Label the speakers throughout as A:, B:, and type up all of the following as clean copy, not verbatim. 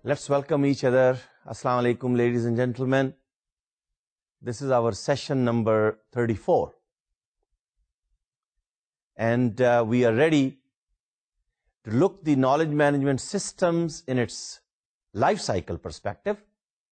A: Let's welcome each other. Assalamu alaikum, ladies and gentlemen. This is our session number 34. And we are ready to look the knowledge management systems in its life cycle perspective.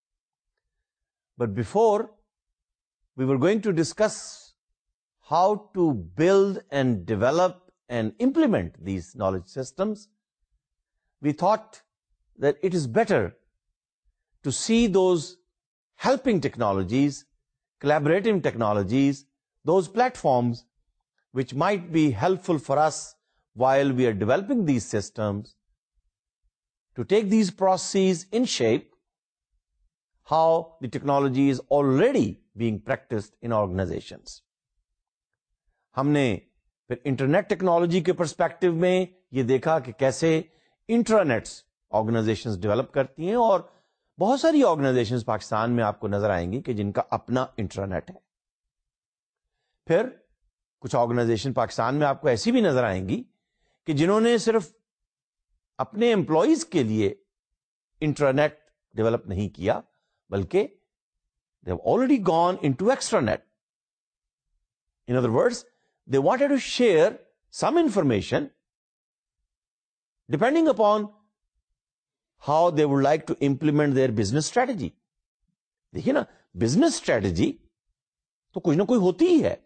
A: But before, we were going to discuss how to build and develop and implement these knowledge systems. We thought that it is better to see those helping technologies, collaborative technologies, those platforms which might be helpful for us while we are developing these systems, to take these processes in shape, how the technology is already being practiced in organizations. ہم نے پھر internet technology کے perspective میں یہ دیکھا کہ کیسے انٹرانیٹس organisations develop کرتی ہیں، اور بہت ساری آرگنائزیشنز پاکستان میں آپ کو نظر آئیں گی کہ جن کا اپنا انٹرانیٹ ہے. پھر کچھ آرگنائزیشن پاکستان میں آپ کو ایسی بھی نظر آئیں گی کہ جنہوں نے صرف اپنے امپلائیز کے لیے انٹرانیٹ ڈیولپ نہیں کیا، بلکہ they have already gone into extranet. In other words, they wanted to share some information depending upon how they would like to implement their business strategy. دیکھیے نا، بزنس اسٹریٹجی تو کچھ نہ کوئی ہوتی ہی ہے.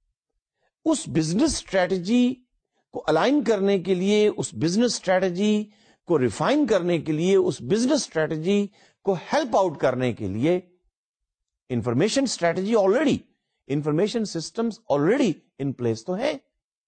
A: اس بزنس اسٹریٹجی کو الائن کرنے کے لیے، اس بزنس اسٹریٹجی کو ریفائن کرنے کے لیے، اس بزنس اسٹریٹجی کو ہیلپ آؤٹ کرنے کے لیے information strategy already, information systems already in place تو ہیں.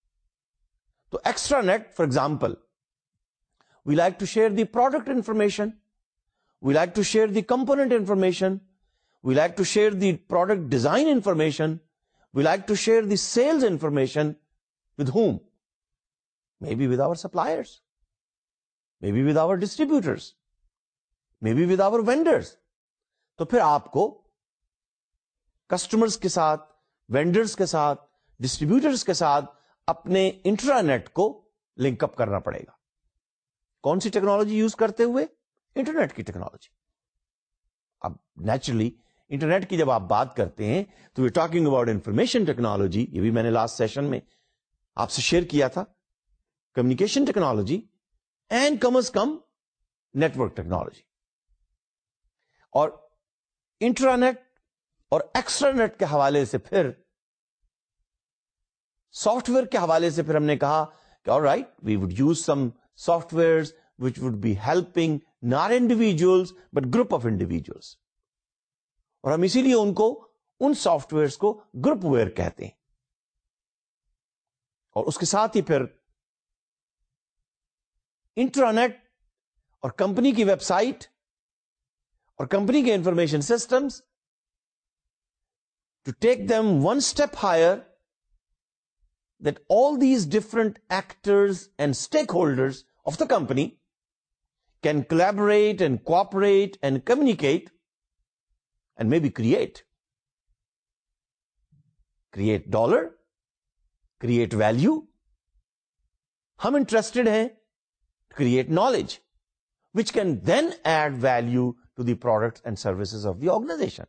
A: تو extranet for example, we like to share the product information, we like to share the component information, we like to share the product design information, we like to share the sales information. With whom? Maybe with our suppliers, maybe with our distributors, maybe with our vendors. تو پھر آپ کو customers کے ساتھ، vendors کے ساتھ، distributors کے ساتھ اپنے انٹرانیٹ کو لنک اپ کرنا پڑے گا. کون سی ٹیکنالوجی یوز کرتے ہوئے؟ انٹرنیٹ کی ٹیکنالوجی. اب نیچرلی انٹرنیٹ کی جب آپ بات کرتے ہیں تو we talking about information technology. یہ بھی میں نے لاسٹ سیشن میں آپ سے شیئر کیا تھا. کمیونیکیشن ٹیکنالوجی اینڈ کم از کم نیٹورک ٹیکنالوجی. اور انٹرانیٹ اور ایکسٹرانیٹ کے حوالے سے، پھر سافٹ ویئر کے حوالے سے پھر ہم نے کہا کہ all right, we would use some softwares which would be helping not individuals but group of individuals. اور ہم اسی لیے ان سافٹ ویئرس کو گروپ ویئر کہتے ہیں. اور اس کے ساتھ ہی پھر انٹرانیٹ اور کمپنی کی ویب سائٹ اور کمپنی کے information systems, to take them one step higher, that all these different actors and stakeholders of the company can collaborate and cooperate and communicate and maybe create dollar, create value. ہم interested ہیں to create knowledge which can then add value to the products and services of the organization.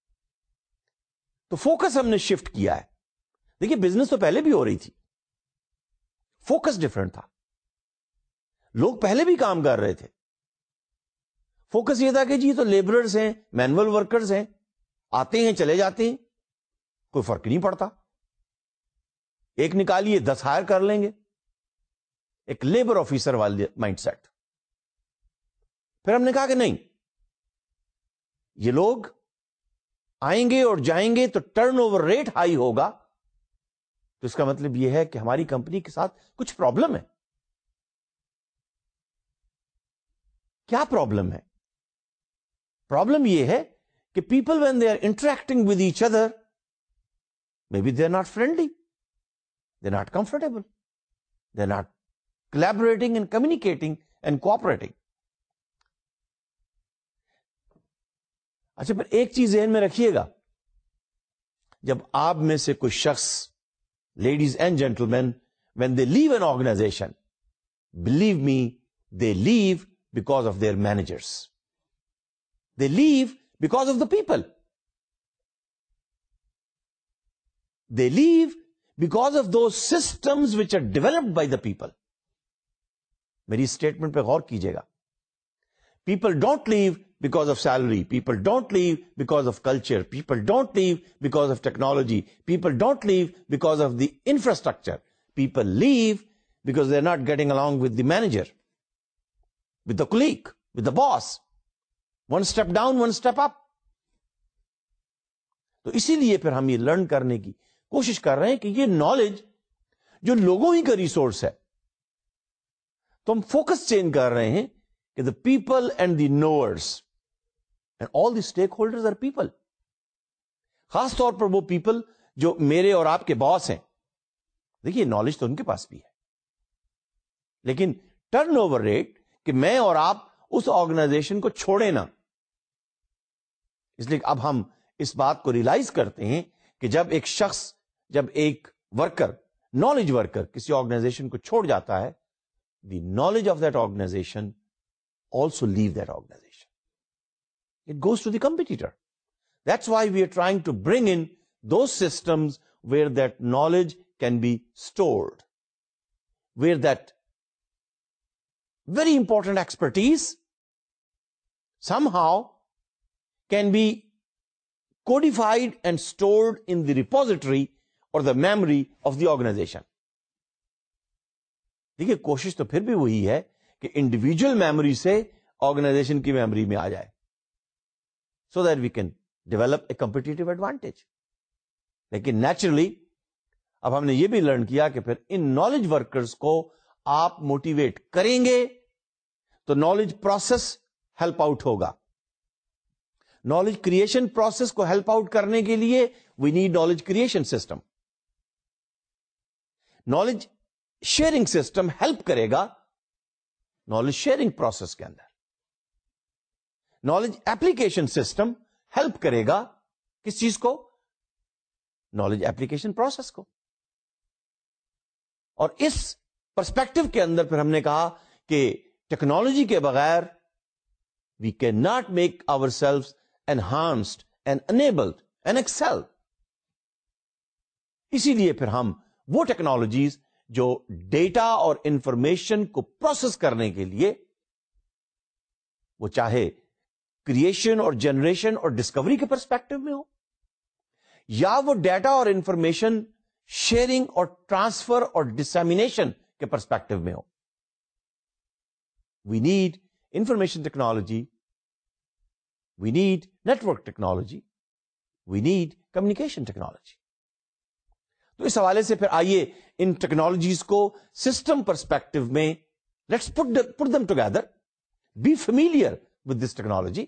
A: تو focus ہم نے shift کیا ہے. دیکھیے، business تو پہلے بھی ہو رہی تھی، فوکس ڈفرنٹ تھا. لوگ پہلے بھی کام کر رہے تھے. فوکس یہ تھا کہ جی تو لیبررز ہیں، مینول ورکرز ہیں، آتے ہیں چلے جاتے ہیں، کوئی فرق نہیں پڑتا. ایک نکالیے 10 ہائر کر لیں گے، ایک لیبر آفیسر والے مائنڈ سیٹ. پھر ہم نے کہا کہ نہیں، یہ لوگ آئیں گے اور جائیں گے تو ٹرن اوور ریٹ ہائی ہوگا. تو اس کا مطلب یہ ہے کہ ہماری کمپنی کے ساتھ کچھ پرابلم ہے. کیا پرابلم ہے؟ پرابلم یہ ہے کہ people when they are interacting with each other, maybe they are not friendly, they are not comfortable, they are not collaborating and communicating and cooperating. اچھا، پھر ایک چیز ذہن میں رکھیے گا، جب آپ میں سے کوئی شخص، ladies and gentlemen, when they leave an organization, believe me, they leave because of their managers. They leave because of the people. They leave because of those systems which are developed by the people. میری statement پہ غور کیجیے گا. People don't leave because of salary. People don't leave because of culture. People don't leave because of technology. People don't leave because of the infrastructure. People leave because they're not getting along with the manager, with the colleague, with the boss. One step down, one step up. تو اسی لیے پھر ہم یہ learn کرنے کی کوشش کر رہے ہیں کہ یہ نالج جو لوگوں ہی کا ریسورس ہے، تو ہم فوکس چینج کر رہے ہیں کہ the people and the knowers and all the stakeholders are people. خاص طور پر وہ پیپل جو میرے اور آپ کے باس ہیں. دیکھیے نالج تو ان کے پاس بھی ہے، لیکن ٹرن اوور ریٹ کہ میں اور آپ اس آرگنائزیشن کو چھوڑے نا. اس لیے اب ہم اس بات کو ریلائز کرتے ہیں کہ جب ایک شخص، جب ایک ورکر، نالج ورکر کسی آرگنائزیشن کو چھوڑ جاتا ہے، the knowledge of that organization also leave that organization. It goes to the competitor. That's why we are trying to bring in those systems where that knowledge can be stored, where that very important expertise somehow can be codified and stored in the repository or the memory of the organization. دیکھیے کوشش تو پھر بھی وہی ہے کہ individual memory سے organization کی میموری میں آ جائے، so that we can develop a competitive advantage. لیکن نیچرلی اب ہم نے یہ بھی لرن کیا کہ پھر ان نالج ورکرز کو آپ موٹیویٹ کریں گے تو نالج پروسیس ہیلپ آؤٹ ہوگا. نالج کریشن پروسیس کو ہیلپ آؤٹ کرنے کے لیے we need knowledge creation system. Knowledge sharing system help کرے گا نالج شیئرنگ پروسیس کے اندر. نالج ایپلیکیشن سسٹم ہیلپ کرے گا کس چیز کو؟ نالج ایپلیکیشن پروسیس کو. اور اس پرسپیکٹو کے اندر پھر ہم نے کہا کہ ٹیکنالوجی کے بغیر we can not make our self enhanced and enabled and excel. اسی لیے پھر ہم وہ ٹیکنالوجیز جو ڈیٹا اور انفارمیشن کو پروسیس کرنے کے لیے، وہ چاہے کریشن اور جنریشن اور ڈسکوری کے پرسپیکٹو میں ہو، یا وہ ڈیٹا اور انفارمیشن شیئرنگ اور ٹرانسفر اور ڈسیمینیشن کے پرسپیکٹو میں ہو. We need information technology, we need network technology, we need communication technology. تو اس حوالے سے پھر آئیے ان ٹیکنالوجیز کو سسٹم پرسپیکٹو میں let's put them together, be familiar with this technology.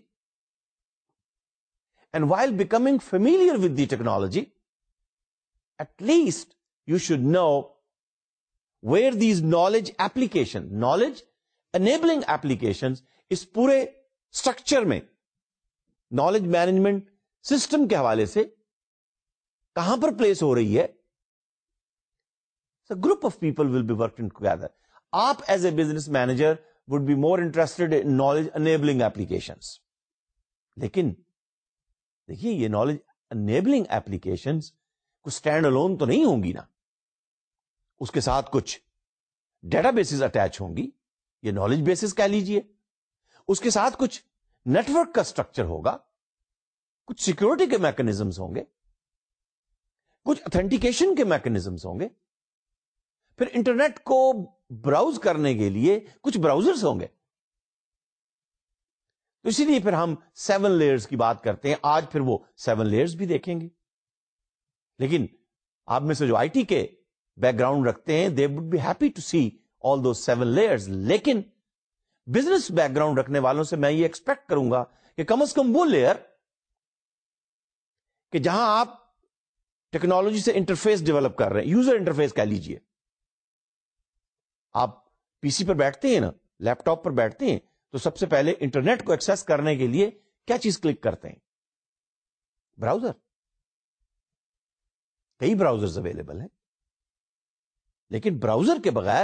A: And while becoming familiar with the technology, at least you should know where these knowledge enabling applications اس پورے اسٹرکچر میں نالج مینجمنٹ سسٹم کے حوالے سے کہاں پر place ہو رہی ہے. Group of people will be working together. آپ as a business manager would be more interested in knowledge enabling applications. لیکن دیکھیے یہ نالج انیبلنگ ایپلیکیشنس کچھ اسٹینڈ الون تو نہیں ہوں گی نا، اس کے ساتھ کچھ ڈیٹا بیسز اٹیچ ہوں گی، یہ نالج بیسز کہہ لیجئے. اس کے ساتھ کچھ نیٹورک کا اسٹرکچر ہوگا، کچھ سیکورٹی کے میکنزمز ہوں گے، کچھ اتھینٹیکیشن کے میکنزمز ہوں گے، پھر انٹرنیٹ کو براؤز کرنے کے لیے کچھ براؤزرز ہوں گے. تو اسی لیے پھر ہم 7 لیئرز کی بات کرتے ہیں. آج پھر وہ 7 لیئرز بھی دیکھیں گے. لیکن آپ میں سے جو آئی ٹی کے بیک گراؤنڈ رکھتے ہیں they would be happy to see all those 7 layers. لیکن بزنس بیک گراؤنڈ رکھنے والوں سے میں یہ ایکسپیکٹ کروں گا کہ کم از کم وہ لیئر کہ جہاں آپ ٹیکنالوجی سے انٹرفیس ڈیولپ کر رہے ہیں، یوزر انٹرفیس کہہ لیجئے. آپ پی سی پر بیٹھتے ہیں نا، لیپ ٹاپ پر بیٹھتے ہیں تو سب سے پہلے انٹرنیٹ کو ایکسس کرنے کے لیے کیا چیز کلک کرتے ہیں؟ براؤزر. کئی براؤزرز اویلیبل ہیں، لیکن براؤزر کے بغیر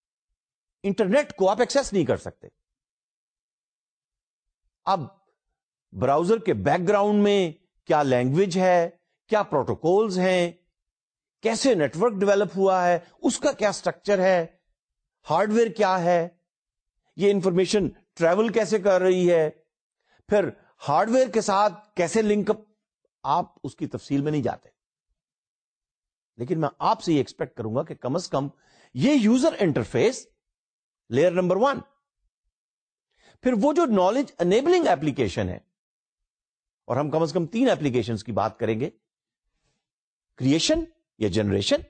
A: انٹرنیٹ کو آپ ایکسس نہیں کر سکتے. اب براؤزر کے بیک گراؤنڈ میں کیا لینگویج ہے, کیا پروٹوکولز ہیں, کیسے نیٹورک ڈیولپ ہوا ہے, اس کا کیا اسٹرکچر ہے, ہارڈ ویئر کیا ہے, یہ انفارمیشن ٹریول کیسے کر رہی ہے, پھر ہارڈ ویئر کے ساتھ کیسے لنک اپ. آپ اس کی تفصیل میں نہیں جاتے, لیکن میں آپ سے یہ ایکسپیکٹ کروں گا کہ کم از کم یہ یوزر انٹرفیس لیئر نمبر 1. پھر وہ جو نالج انیبلنگ ایپلیکیشن ہے, اور ہم کم از کم 3 ایپلیکیشنز کی بات کریں گے, کریشن یا جنریشن,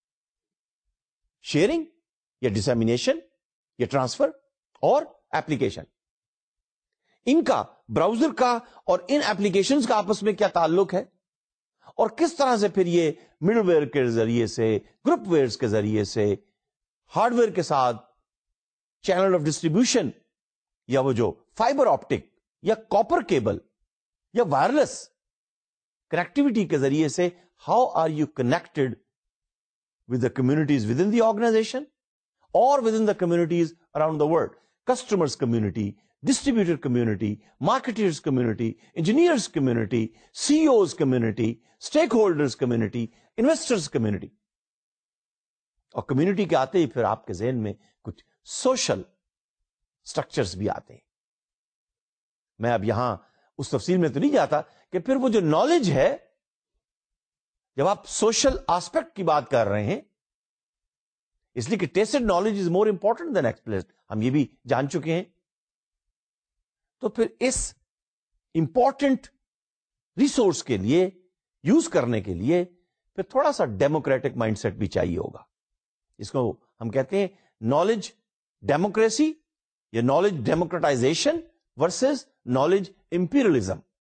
A: شیئرنگ یا ڈسیمینیشن یا ٹرانسفر, اور ایپلیکیشن. ان کا براؤزر کا اور ان ایپلیکیشنز کا آپس میں کیا تعلق ہے, اور کس طرح سے پھر یہ مڈل ویئر کے ذریعے سے, گروپ ویئرز کے ذریعے سے, ہارڈ ویئر کے ساتھ چینل آف ڈسٹریبیوشن, یا وہ جو فائبر آپٹک یا کاپر کیبل یا وائرلیس کنیکٹیوٹی کے ذریعے سے, how are you connected with the communities with in the organization اور with in the communities around the world, customers community, distributor community, marketers community, engineers community, C Os community, stakeholders community, investors community. اور community کے آتے ہی پھر آپ کے ذہن میں کچھ سوشل اسٹرکچرز بھی آتے ہیں. میں اب یہاں اس تفصیل میں تو نہیں جاتا کہ پھر وہ جو نالج ہے, جب آپ سوشل آسپیکٹ کی بات کر رہے ہیں, اس لیے کہ tacit knowledge is more important than explicit, ہم یہ بھی جان چکے ہیں. تو پھر اس امپورٹنٹ ریسورس کے لیے, یوز کرنے کے لیے, پھر تھوڑا سا ڈیموکریٹک مائنڈ سیٹ بھی چاہیے ہوگا. اس کو ہم کہتے ہیں نالج ڈیموکریسی یا knowledge democratization versus knowledge imperialism.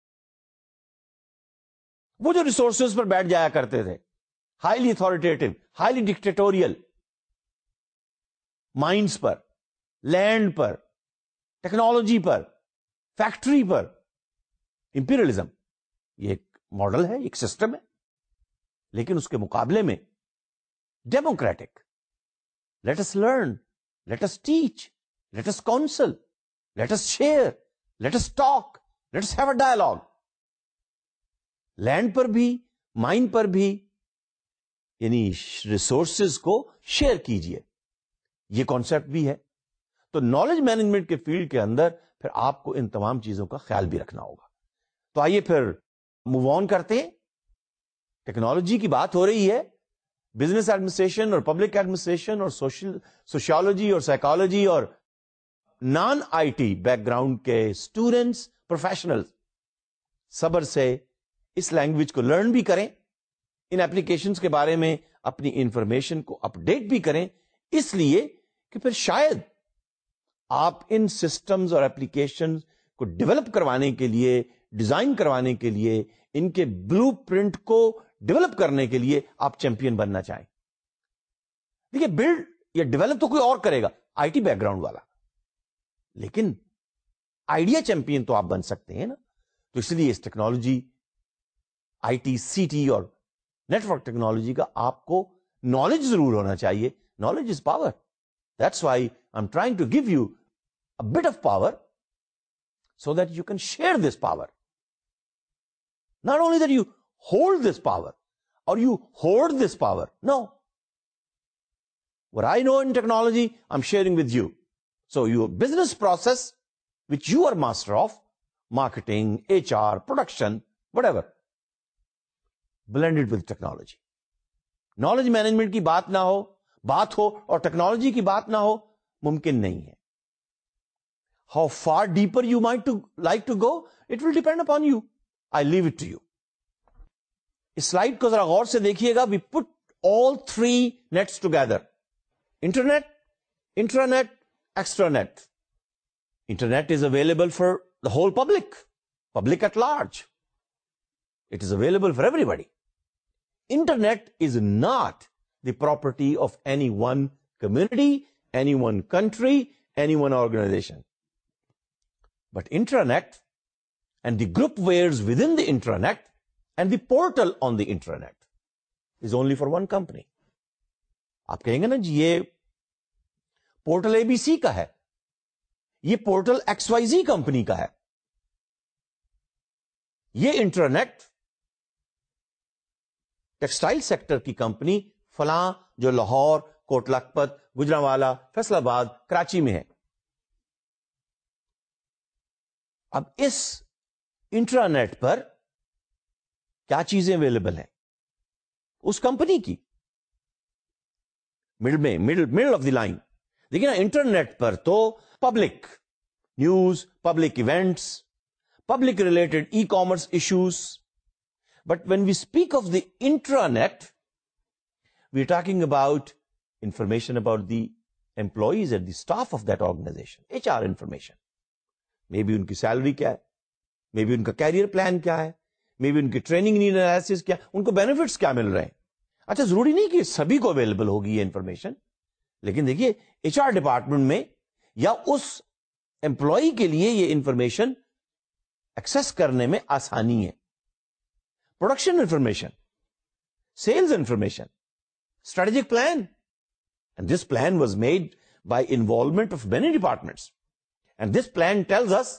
A: وہ جو ریسورسز پر بیٹھ جایا کرتے تھے, highly authoritative, highly dictatorial, minds پر, لینڈ پر, ٹیکنالوجی پر, فیکٹری پر, امپیریلزم یہ ایک ماڈل ہے, ایک سسٹم ہے. لیکن اس کے مقابلے میں democratic, let us learn, let us teach, let us counsel, let us share, let us talk, let us have a dialogue. Land پر بھی, مائنڈ پر بھی, یعنی ریسورسز کو شیئر کیجئے, یہ کانسیپٹ بھی ہے. تو نالج مینجمنٹ کے فیلڈ کے اندر پھر آپ کو ان تمام چیزوں کا خیال بھی رکھنا ہوگا. تو آئیے پھر موو آن کرتے ہیں. ٹیکنالوجی کی بات ہو رہی ہے, بزنس ایڈمنسٹریشن اور پبلک ایڈمنسٹریشن اور سوشیالوجی اور سائیکالوجی اور non IT background کے اسٹوڈنٹس, پروفیشنل صبر سے اس لینگویج کو لرن بھی کریں, ان ایپلیکیشنز کے بارے میں اپنی انفارمیشن کو اپ ڈیٹ بھی کریں, اس لیے کہ پھر شاید آپ ان سسٹمز اور ایپلیکیشن کو ڈیولپ کروانے کے لیے, ڈیزائن کروانے کے لیے, ان کے بلو پرنٹ کو ڈیولپ کرنے کے لیے آپ چیمپئن بننا چاہیں. دیکھیے, بلڈ یا ڈیولپ تو کوئی اور کرے گا, آئی ٹی بیک گراؤنڈ والا, لیکن آئیڈیا چیمپئن تو آپ بن سکتے ہیں نا. تو اس لیے اس technology, IT, CT اور نیٹورک ٹیکنالوجی کا آپ کو نالج ضرور ہونا چاہیے. Knowledge is power. That's why I'm trying to give you a bit of power so that you can share this power. Not only that you hold this power or you hoard this power. No. What I know in technology, I'm sharing with you. So your business process, which you are master of, marketing, HR, production, whatever, blend it with technology. Knowledge management کی بات نہ ہو, بات ہو اور technology کی بات نہ ہو, ممکن نہیں ہے. How far deeper you might like to go, it will depend upon you. I leave it to you. اس سلائیڈ کو ذرا غور سے دیکھیے گا. We put all three nets together. Internet, intranet, extranet. Internet is available for the whole public at large. It is available for everybody. Internet is not the property of any one community, any one country, any one organization. But intranet and the groupwares within the intranet and the portal on the intranet is only for one company. آپ کہیں گے نا جی یہ portal ABC کا ہے, یہ portal XYZ company کا ہے. یہ انٹرنیٹ ٹیکسٹائل سیکٹر کی کمپنی فلاں جو لاہور، کوٹ لکھپت، گجرانوالا، فیصل آباد، کراچی میں ہے. اب اس انٹرانیٹ پر کیا چیزیں اویلیبل ہیں اس کمپنی کی مڈل آف دی لائن. دیکھیے نا، انٹرنیٹ پر تو public news, public events, public related e commerce issues. But when we speak of the intranet we are talking about information about the employees and the staff of that organization, HR information. Maybe ان کی salary کیا ہے، maybe ان کا career plan کیا ہے، maybe ان کی training need analysis کیا، ان کو بینیفٹس کیا مل رہے ہیں. اچھا، ضروری نہیں کہ سبھی کو اویلیبل ہوگی یہ انفارمیشن، لیکن دیکھیے HR ڈپارٹمنٹ میں یا اس امپلائی کے لیے یہ انفارمیشن ایکسس کرنے میں آسانی ہے. Production information, sales information, strategic plan. And this plan was made by involvement of many departments. And this plan tells us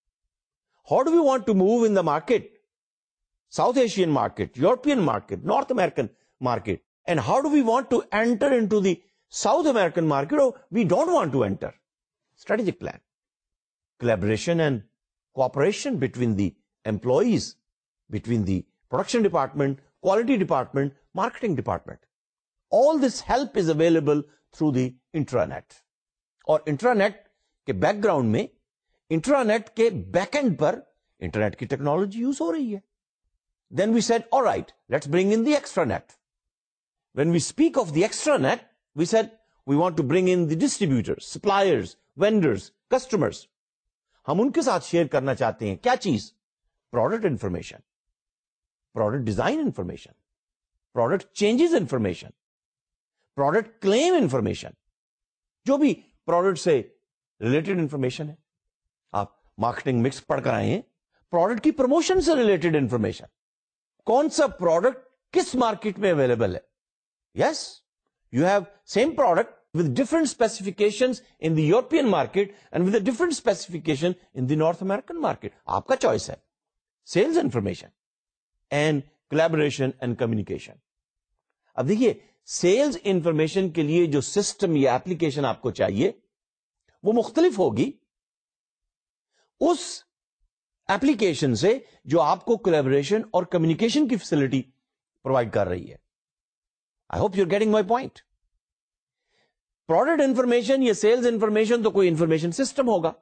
A: how do we want to move in the market, South Asian market, European market, North American market, and how do we want to enter into the South American market or we don't want to enter. Strategic plan. Collaboration and cooperation between the employees, between the production department, quality department, marketing department. All this help is available through the intranet. اور intranet کے background میں، intranet کے back end پر internet کی technology use ہو رہی ہے. Then we said, all right, let's bring in the extranet. When we speak of the extranet, we said we want to bring in the distributors, suppliers, vendors, customers. ہم ان کے ساتھ share کرنا چاہتے ہیں کیا چیز؟ Product information, product design information, product changes information, product claim information, جو بھی پروڈکٹ سے ریلیٹڈ انفارمیشن ہے. آپ مارکیٹنگ مکس پڑھ کر آئے ہیں، پروڈکٹ کی پروموشن سے ریلیٹڈ انفارمیشن، کون سا پروڈکٹ کس مارکیٹ میں اویلیبل ہے. Yes, you have same product with different specifications in the European market and with a different specification in the North American market. آپ کا چوائس ہے. Sales information and collaboration and communication. اب دیکھیے، sales information کے لیے جو system یا application آپ کو چاہیے وہ مختلف ہوگی اس ایپلیکیشن سے جو آپ کو کولیبریشن اور کمیونیکیشن کی فیسلٹی پرووائڈ کر رہی ہے. I hope you are getting my point. Product information یا سیلز انفارمیشن تو کوئی انفارمیشن سسٹم ہوگا.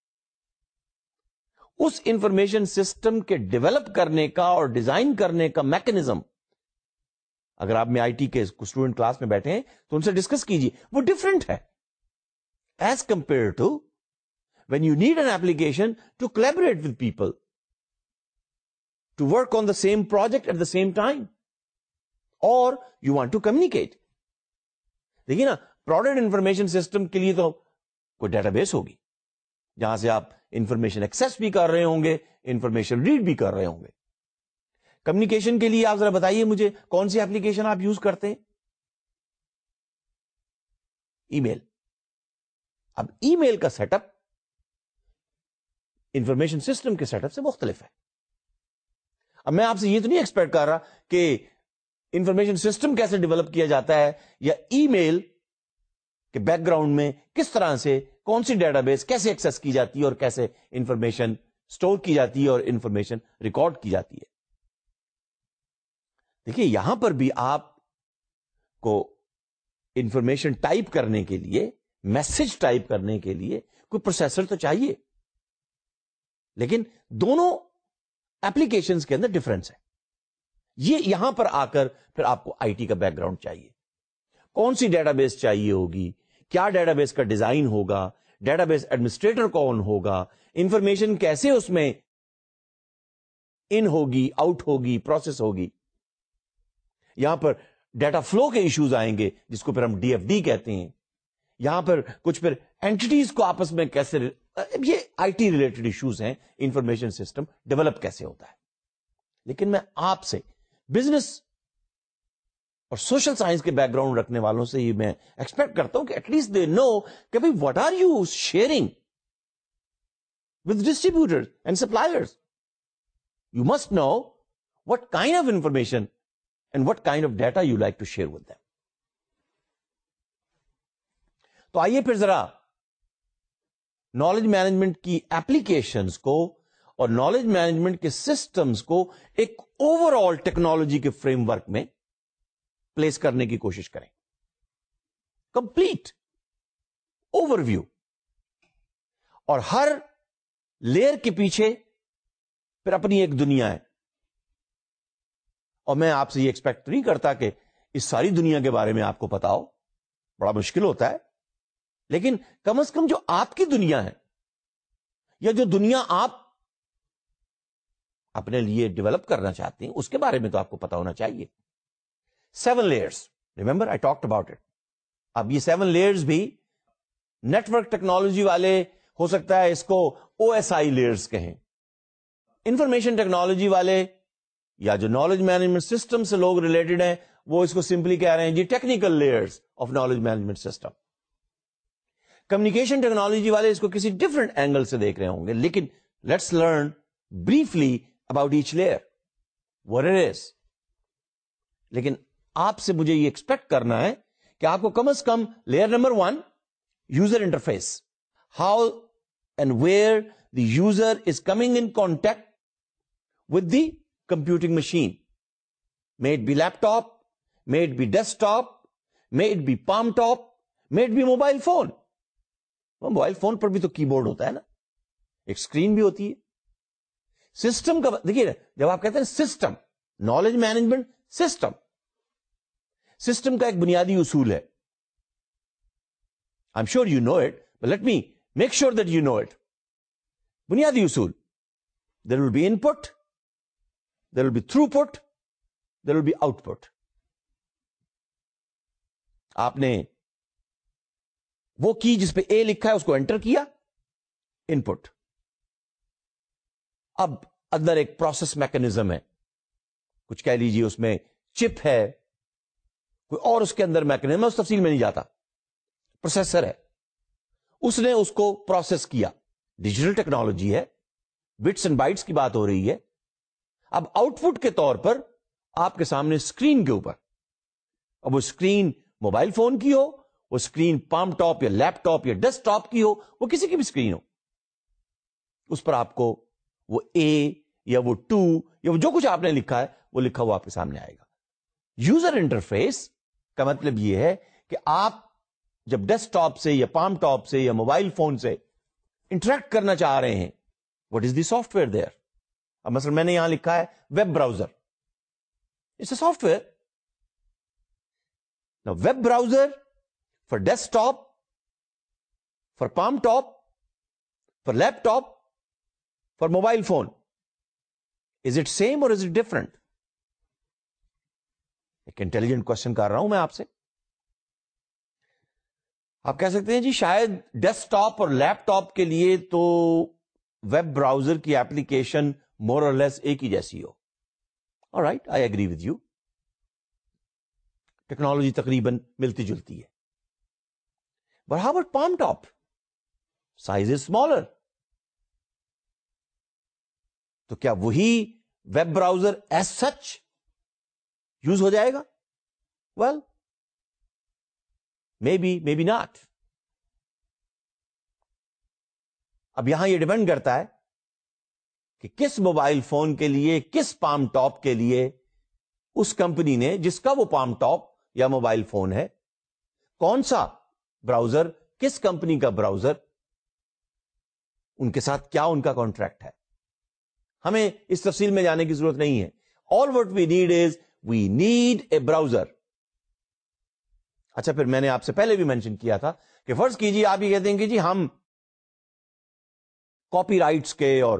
A: اس انفارمیشن سسٹم کے ڈیولپ کرنے کا اور ڈیزائن کرنے کا میکنزم، اگر آپ میں آئی ٹی کے اسٹوڈنٹ کلاس میں بیٹھے ہیں تو ان سے ڈسکس کیجیے، وہ ڈفرنٹ ہے as compare to when you need an application to collaborate with people to work on the same project at the same time اور یو وانٹ ٹو کمیونیکیٹ. دیکھیے نا، پروڈکٹ انفارمیشن سسٹم کے لیے تو کوئی ڈیٹا بیس ہوگی جہاں سے آپ انفارمیشن ایکسس بھی کر رہے ہوں گے، انفارمیشن ریڈ بھی کر رہے ہوں گے. کمیونیکیشن کے لیے آپ ذرا بتائیے مجھے کون سی ایپلیکیشن آپ یوز کرتے ہیں؟ ای میل. اب ای میل کا سیٹ اپ انفارمیشن سسٹم کے سیٹ اپ سے مختلف ہے. اب میں آپ سے یہ تو نہیں ایکسپیکٹ کر رہا کہ انفارمیشن سسٹم کیسے ڈیولپ کیا جاتا ہے یا ای میل کے بیک گراؤنڈ میں کس طرح سے کون سی ڈیٹا بیس کیسے ایکسس کی جاتی ہے اور کیسے انفارمیشن سٹور کی جاتی ہے اور انفارمیشن ریکارڈ کی جاتی ہے. دیکھیے، یہاں پر بھی آپ کو انفارمیشن ٹائپ کرنے کے لیے، میسج ٹائپ کرنے کے لیے کوئی پروسیسر تو چاہیے، لیکن دونوں ایپلیکیشنز کے اندر ڈفرنس ہے. یہ یہاں پر آ کر پھر آپ کو آئی ٹی کا بیک گراؤنڈ چاہیے. کون سی ڈیٹا بیس چاہیے ہوگی، کیا ڈیٹا بیس کا ڈیزائن ہوگا، ڈیٹا بیس ایڈمنسٹریٹر کون ہوگا، انفارمیشن کیسے اس میں ان ہوگی، آؤٹ ہوگی، پروسیس ہوگی. یہاں پر ڈیٹا فلو کے ایشوز آئیں گے جس کو پھر ہم ڈی ایف ڈی کہتے ہیں. یہاں پر کچھ پھر اینٹیز کو آپس میں کیسے، یہ آئی ٹی ریلیٹڈ ایشوز ہیں. انفارمیشن سسٹم ڈیولپ کیسے ہوتا ہے. لیکن میں آپ سے بزنس اور سوشل سائنس کے بیک گراؤنڈ رکھنے والوں سے یہ میں ایکسپیکٹ کرتا ہوں کہ ایٹ لیسٹ دے نو کہ بھائی what are you sharing with distributors and suppliers. You must know what kind of information and what kind of data you like to share with them. تو آئیے پھر ذرا knowledge management کی applications کو اور knowledge management کے systems کو ایک اوور آل ٹیکنالوجی کے فریم ورک میں پلیس کرنے کی کوشش کریں. Complete overview. اور ہر لیئر کے پیچھے پھر اپنی ایک دنیا ہے. اور میں آپ سے یہ ایکسپیکٹ نہیں کرتا کہ اس ساری دنیا کے بارے میں آپ کو پتا ہو, بڑا مشکل ہوتا ہے. لیکن کم از کم جو آپ کی دنیا ہے یا جو دنیا آپ اپنے لیے ڈیولپ کرنا چاہتے ہیں اس کے بارے میں تو آپ کو پتا ہونا چاہیے. 7 layers. Remember I talked about it. اب یہ 7 layers بھی نیٹورک ٹیکنالوجی والے ہو سکتا ہے اس کو OSI لیئرز کہیں, انفارمیشن ٹیکنالوجی والے یا جو نالج مینجمنٹ سسٹم سے لوگ ریلیٹڈ ہیں وہ اس کو سمپلی کہہ رہے ہیں جی technical layers of knowledge management system. Communication technology والے اس کو کسی ڈفرنٹ اینگل سے دیکھ رہے ہوں گے. لیکن let's learn briefly about each layer what it is. لیکن آپ سے مجھے یہ ایکسپیکٹ کرنا ہے کہ آپ کو کم از کم layer number 1 user interface, how and where the user is coming in contact with the computing machine, may it be laptop, may it be desktop, may it be palm top, may it be mobile phone. Mobile phone پر بھی تو کی board ہوتا ہے نا, ایک screen بھی ہوتی ہے. سسٹم کا دیکھیے, جب آپ کہتے ہیں system, knowledge management system, system کا ایک بنیادی اصول ہے. I'm sure you know it, but let me make sure that you know it. بنیادی اصول, there will be input, there will be throughput, there will be output. آپ نے وہ کی جس پہ A لکھا ہے اس کو انٹر کیا, انپٹ. اب اندر ایک پروسیس میکنزم ہے, کچھ کہہ لیجیے اس میں چپ ہے, کوئی اور اس کے اندر میکنزم ہے, اس تفصیل میں نہیں جاتا. پروسیسر ہے, اس نے اس کو پروسیس کیا. ڈیجیٹل ٹیکنالوجی ہے, بٹس اینڈ بائٹس کی بات ہو رہی ہے. اب آؤٹ پٹ کے طور پر آپ کے سامنے اسکرین کے اوپر, اب وہ اسکرین موبائل فون کی ہو, وہ اسکرین پام ٹاپ یا لیپ ٹاپ یا ڈیسک ٹاپ کی ہو, وہ کسی کی بھی اسکرین ہو, اس پر آپ کو وہ A یا وہ 2 یا وہ جو کچھ آپ نے لکھا ہے وہ لکھا ہوا آپ کے سامنے آئے گا. یوزر انٹرفیس کا مطلب یہ ہے کہ آپ جب ڈیسک ٹاپ سے یا پام ٹاپ سے یا موبائل فون سے انٹریکٹ کرنا چاہ رہے ہیں, what is the software there. اب مثلا میں نے یہاں لکھا ہے web browser, it's a software. Web browser for desktop, for palmtop, for laptop, for mobile phone, is it same اور از اٹ ڈفرنٹ؟ ایک intelligent question کر رہا ہوں میں آپ سے. آپ کہہ سکتے ہیں جی شاید ڈیسک ٹاپ اور لیپ ٹاپ کے لیے تو ویب براؤزر کی ایپلیکیشن مور اور لیس ایک ہی جیسی ہو. Alright, I agree with you, technology تقریباً ملتی جلتی ہے. But how about palmtop? Size is smaller. تو کیا وہی web browser as such use ہو جائے گا؟ Well may be not. اب یہاں یہ ڈیپینڈ کرتا ہے کہ کس موبائل فون کے لیے, کس پام ٹاپ کے لیے اس کمپنی نے جس کا وہ پام ٹاپ یا موبائل فون ہے, کون سا براؤزر, کس کمپنی کا براؤزر, ان کے ساتھ کیا ان کا کانٹریکٹ ہے. ہمیں اس تفصیل میں جانے کی ضرورت نہیں ہے. All what we need is we need a browser. اچھا, پھر میں نے آپ سے پہلے بھی مینشن کیا تھا کہ فرض کیجیے آپ یہ کہتے ہیں کہ جی ہم کاپی رائٹس کے اور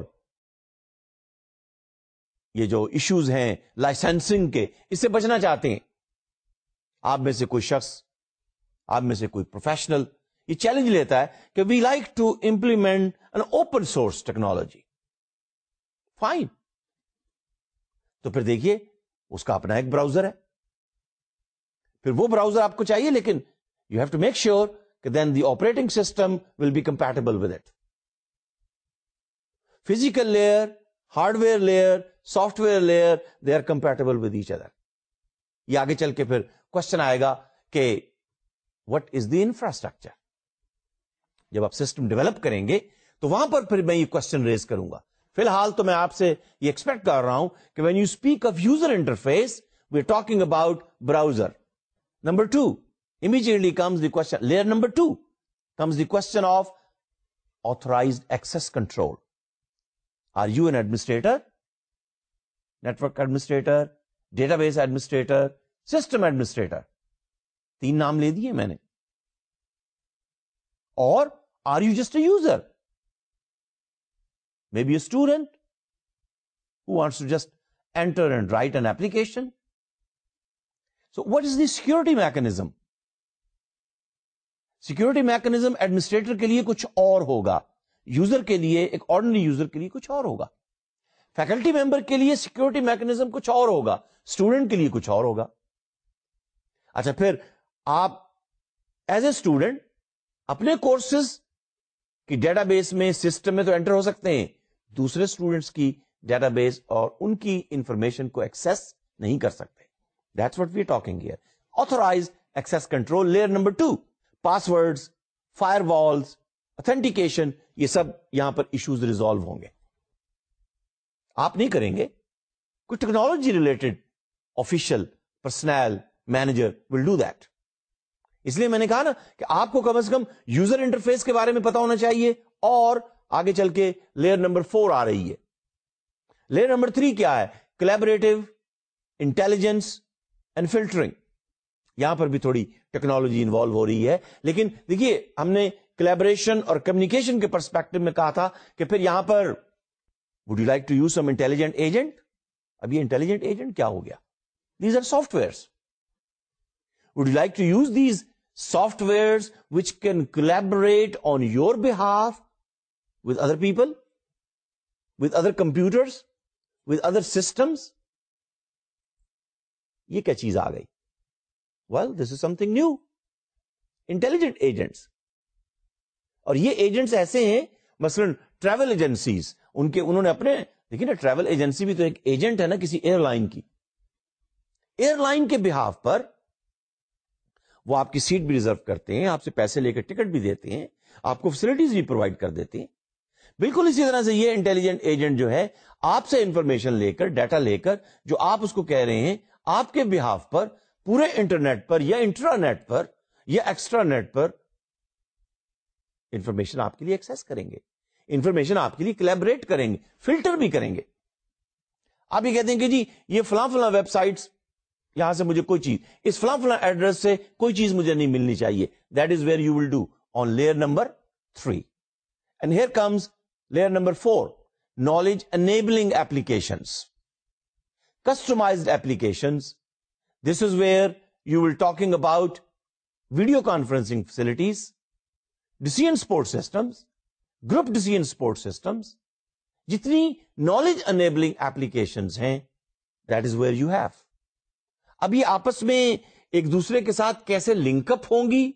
A: یہ جو ایشوز ہیں لائسنسنگ کے, اس سے بچنا چاہتے ہیں. آپ میں سے کوئی شخص, آپ میں سے کوئی پروفیشنل یہ چیلنج لیتا ہے کہ we like to implement an open source technology. Fine, تو پھر دیکھیے اس کا اپنا ایک براؤزر ہے. پھر وہ براؤزر آپ کو چاہیے, لیکن you have to make sure کہ then the operating system will be compatible with it. Physical layer, hardware layer, software layer, they are compatible with each other. یہ آگے چل کے پھر کوشچن آئے گا کہ what is the infrastructure. جب آپ سسٹم ڈیولپ کریں گے تو وہاں پر پھر میں یہ کوشچن ریز کروں گا. فی الحال تو میں آپ سے یہ ایکسپیکٹ کر رہا ہوں کہ when you speak of user interface, we're talking about browser. Number 2, immediately comes the question, layer number 2 comes the question of authorized access control. Are you an administrator, network administrator, database administrator, system administrator? 3 نام لے دیے میں نے. Or are you just a user? Maybe a student who wants to just enter and write an application. So what is the security mechanism? Security mechanism administrator کے لیے کچھ اور ہوگا, یوزر کے لیے, ایک آرڈنری یوزر کے لیے کچھ اور ہوگا. فیکلٹی ممبر کے لیے سیکورٹی میکنزم کچھ اور ہوگا, اسٹوڈنٹ کے لیے کچھ اور ہوگا. اچھا, پھر آپ ایز اے اسٹوڈنٹ اپنے کورسز کی ڈیٹا بیس میں, سسٹم میں تو انٹر ہو سکتے ہیں, دوسرے اسٹوڈنٹس کی ڈیٹا بیس اور ان کی انفارمیشن کو ایکسس نہیں کر سکتے. That's what we are talking here. Authorised access control, layer number 2, passwords, firewalls, authentication, یہ سب یہاں پر ایشوز ریزالو ہوں گے. آپ نہیں کریں گے, کوئی technology related official personnel manager will do that. اس لیے میں نے کہا نا کہ آپ کو کم از کم یوزر انٹرفیس کے بارے میں پتا ہونا چاہیے. اور آگے چل کے لیئر نمبر 4 آ رہی ہے. لیئر نمبر 3 کیا ہے؟ Collaborative intelligence and filtering. یہاں پر بھی تھوڑی ٹیکنالوجی انوالو ہو رہی ہے, لیکن دیکھیے ہم نے کولیبریشن اور کمیونیکیشن کے پرسپیکٹو میں کہا تھا کہ پھر یہاں پر would you like to use some intelligent agent? اب یہ انٹیلیجنٹ ایجنٹ کیا ہو گیا؟ These are softwares. Would you like to use these softwares which can collaborate on your behalf with other people, with other computers, with other systems? یہ کیا چیز آ گئی؟ Well, this is something new. Intelligent agents. اور یہ agents ایسے ہیں, مثلا travel agencies, انہوں نے اپنے, دیکھیں نا, ٹریول ایجنسی بھی تو ایک ایجنٹ ہے نا کسی ایئر لائن کی. ایئر لائن کے بہاف پر وہ آپ کی سیٹ بھی ریزرو کرتے ہیں, آپ سے پیسے لے کر ٹکٹ بھی دیتے ہیں, آپ کو فیسلٹیز بھی پرووائڈ کر دیتے ہیں. بالکل اسی طرح سے یہ انٹیلیجنٹ ایجنٹ جو ہے آپ سے انفارمیشن لے کر, ڈیٹا لے کر, جو آپ اس کو کہہ رہے ہیں, آپ کے بہاف پر پورے انٹرنیٹ پر یا انٹرا نیٹ پر یا ایکسٹرا نیٹ پر انفارمیشن آپ کے لیے ایکسس کریں گے, انفارمیشن آپ کے لیے کولیبریٹ کریں گے, فلٹر بھی کریں گے. آپ یہ کہتے ہیں کہ جی یہ فلاں فلاں ویب سائٹس, یہاں سے مجھے کوئی چیز, اس فلاں فلاں ایڈریس سے کوئی چیز مجھے نہیں ملنی چاہیے. That is where you will do on layer number 3. And here comes layer number 4, knowledge enabling applications, customised applications. This is where you will talking about video conferencing facilities, decision support systems, group decision support systems, جتنی knowledge enabling applications ہیں, that is where you have. اب یہ آپس میں ایک دوسرے کے ساتھ کیسے لنک اپ ہوں گی,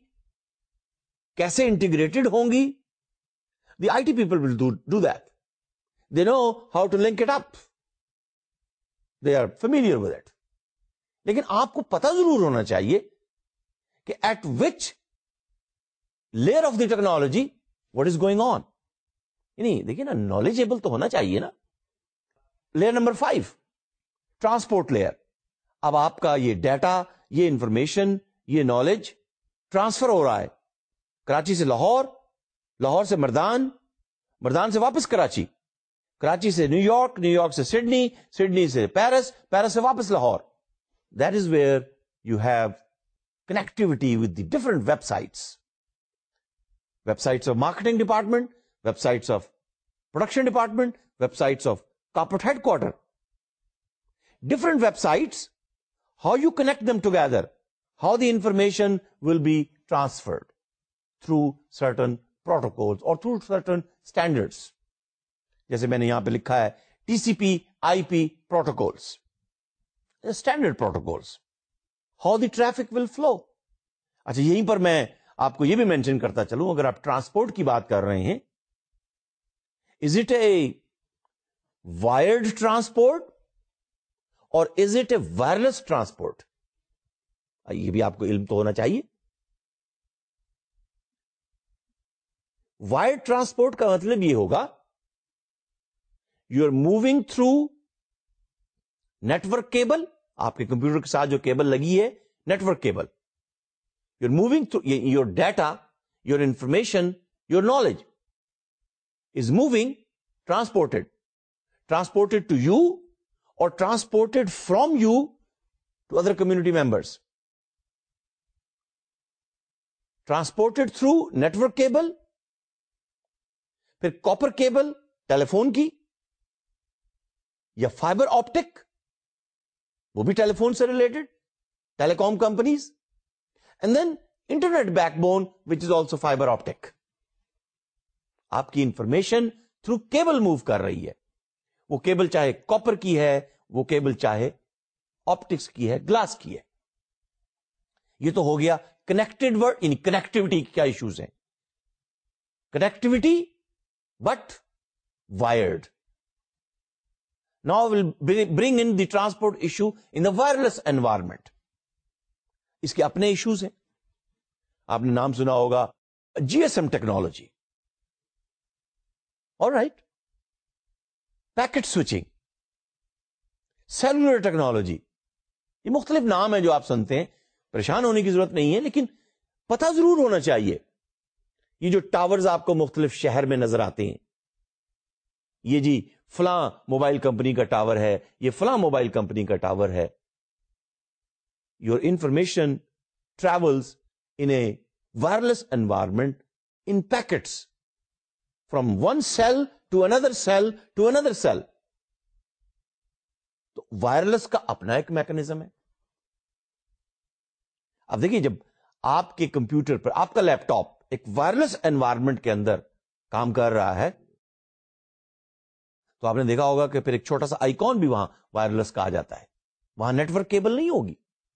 A: کیسے انٹیگریٹڈ ہوں گی, the I T people will do that. They know how to link it up, they are familiar with it. لیکن آپ کو پتا ضرور ہونا چاہیے کہ at which layer of the technology what is going on. نہیں دیکھیے نا, نالجیبل تو ہونا چاہیے نا. Layer number 5, transport layer. اب آپ کا یہ ڈیٹا, یہ انفارمیشن, یہ نالج ٹرانسفر ہو رہا ہے کراچی سے لاہور, لاہور سے مردان, مردان سے واپس کراچی, کراچی سے نیو یارک, نیو یارک سے سڈنی, سڈنی سے پیرس, پیرس سے واپس Lahore. That is where you have connectivity with the different websites, websites of marketing department, websites of production department, websites of corporate headquarter. Different websites, how you connect them together, how the information will be transferred through certain protocols or through certain standards. جیسے میں نے یہاں پہ لکھا ہے TCP IP protocols, standard protocols, how the traffic will flow. اچھا, یہیں پر میں آپ کو یہ بھی مینشن کرتا چلوں, اگر آپ ٹرانسپورٹ کی بات کر رہے ہیں, is it a wired transport or is it a wireless transport? یہ بھی آپ کو علم تو ہونا چاہیے. وائرڈ ٹرانسپورٹ کا مطلب یہ ہوگا you are moving through network cable. آپ کے کمپیوٹر کے ساتھ جو کیبل لگی ہے network cable. You are moving through your data, your information, your knowledge is moving, transported to you or transported from you to other community members. Transported through network cable, پھر copper cable telephone کی, یا fibre optic وہ بھی telephone سے related, telecom companies, and then internet back bone which is also fibre optic. آپ کی information through cable move کر رہی ہے. وہ کیبل چاہے کاپر کی ہے, وہ کیبل چاہے آپٹکس کی ہے, گلاس کی ہے. یہ تو ہو گیا کنیکٹڈ ورڈ. ان کنیکٹیوٹی کیا ایشوز ہیں؟ Connectivity but wired. Now we'll bring in the transport issue in the wireless environment. اس کے اپنے ایشوز ہیں. آپ نے نام سنا ہوگا G S M technology. Alright. Packet switching, cellular technology, یہ مختلف نام ہیں جو آپ سنتے ہیں. پریشان ہونے کی ضرورت نہیں ہے, لیکن پتہ ضرور ہونا چاہیے. یہ جو ٹاورز آپ کو مختلف شہر میں نظر آتے ہیں, یہ جی فلاں موبائل کمپنی کا ٹاور ہے, یہ فلاں موبائل کمپنی کا ٹاور ہے. Your information travels in a wireless environment in packets from one cell to another cell to another cell. تو وائرلیس کا اپنا ایک میکانزم ہے. اب دیکھیے, جب آپ کے کمپیوٹر پر آپ کا لیپ ٹاپ ایک وائرلیس انوائرمنٹ کے اندر کام کر رہا ہے, تو آپ نے دیکھا ہوگا کہ پھر ایک چھوٹا سا آئیکن بھی وہاں وائرلیس کا آ جاتا ہے. وہاں نیٹورک کیبل نہیں ہوگی.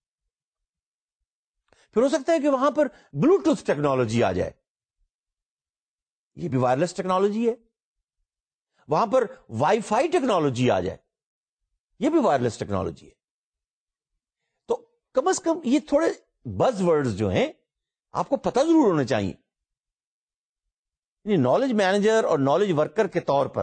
A: پھر ہو سکتا ہے کہ وہاں پر بلوٹوتھ ٹیکنالوجی آ جائے, یہ بھی وائرلیس ٹیکنالوجی ہے. وہاں پر وائی فائی ٹیکنالوجی آ جائے, یہ بھی وائرلیس ٹیکنالوجی ہے. تو کم از کم یہ تھوڑے بز ورڈز جو ہیں آپ کو پتہ ضرور ہونا چاہیے. نالج مینیجر اور نالج ورکر کے طور پر